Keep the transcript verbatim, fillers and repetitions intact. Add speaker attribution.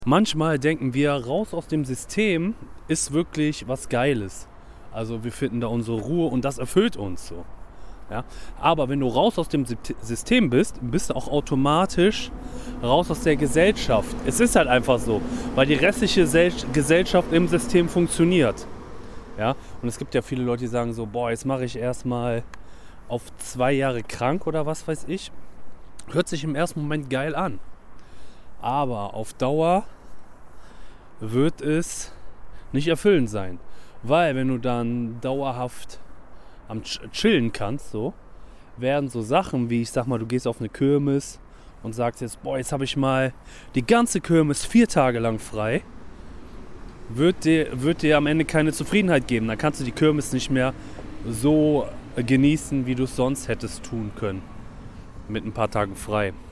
Speaker 1: Manchmal denken wir, raus aus dem System ist wirklich was Geiles. Also wir finden da unsere Ruhe und das erfüllt uns so. Ja? Aber wenn du raus aus dem System bist, bist du auch automatisch raus aus der Gesellschaft. Es ist halt einfach so, weil die restliche Gesellschaft im System funktioniert. Ja? Und es gibt ja viele Leute, die sagen so, boah, jetzt mache ich erstmal auf zwei Jahre krank oder was weiß ich. Hört sich im ersten Moment geil an. Aber auf Dauer wird es nicht erfüllend sein. Weil wenn du dann dauerhaft am Chillen kannst, so, werden so Sachen wie, ich sag mal, du gehst auf eine Kirmes und sagst jetzt, boah, jetzt habe ich mal die ganze Kirmes vier Tage lang frei, wird dir, wird dir am Ende keine Zufriedenheit geben. Dann kannst du die Kirmes nicht mehr so genießen, wie du es sonst hättest tun können. Mit ein paar Tagen frei.